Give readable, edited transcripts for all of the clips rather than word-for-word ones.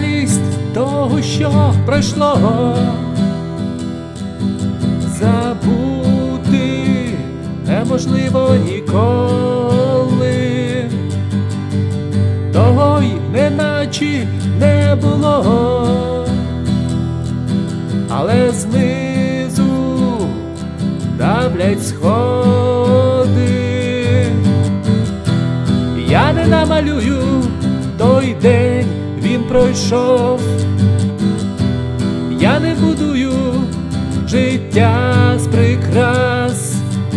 Тривалість того, що пройшло, забути неможливо ніколи. Того й неначе не було, але знизу давлять сходи. Я не намалюю той день, він пройшов. Я не будую життя з прикрас.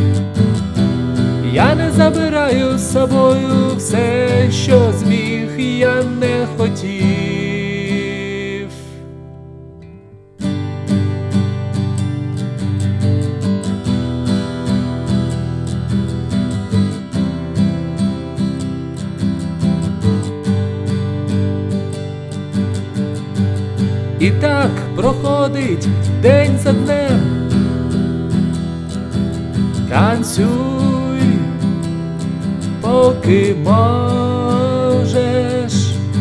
Я не забираю з собою все, що зміг, я не хотів. І так проходить день за днем. Танцюй, поки можеш.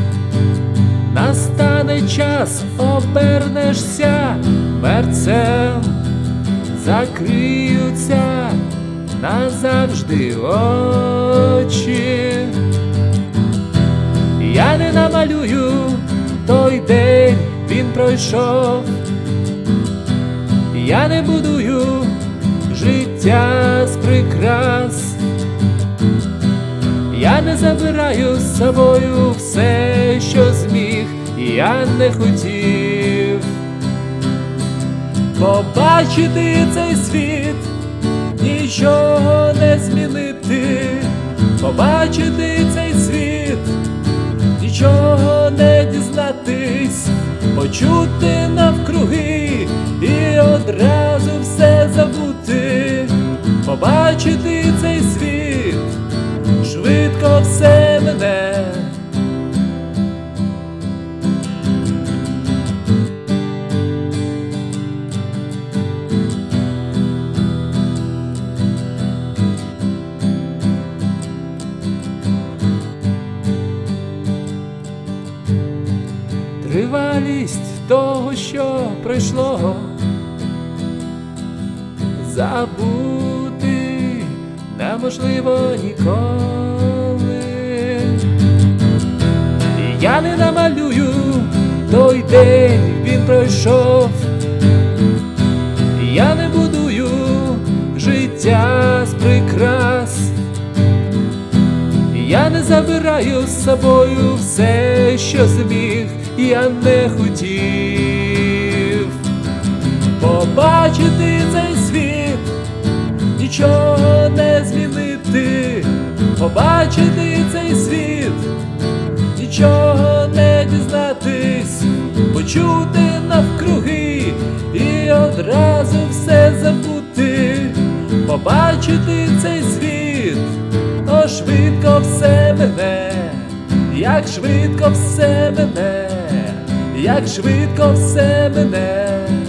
Настане час, обернешся мерцем, закриються назавжди очі. Я не намалюю той день, він пройшов. Я не будую життя з прикрас. Я не забираю з собою все, що зміг, я не хотів. Побачити цей світ, нічого не змінити. Побачити цей світ, нічого не дізнатись. Почути навкруги і одразу все забути. Побачити цей світ, швидко все мене. Тривалість того, що пройшло, забути неможливо ніколи. Я не намалюю той день, він пройшов. Я не будую життя з прикрас. Я не забираю з собою все, що зміг, я не хотів. Побачити цей світ, нічого не змінити. Побачити цей світ, нічого не дізнатись. Почути навкруги і одразу все забути. Побачити цей світ, о, швидко все мене, як швидко все мене, як швидко все мене.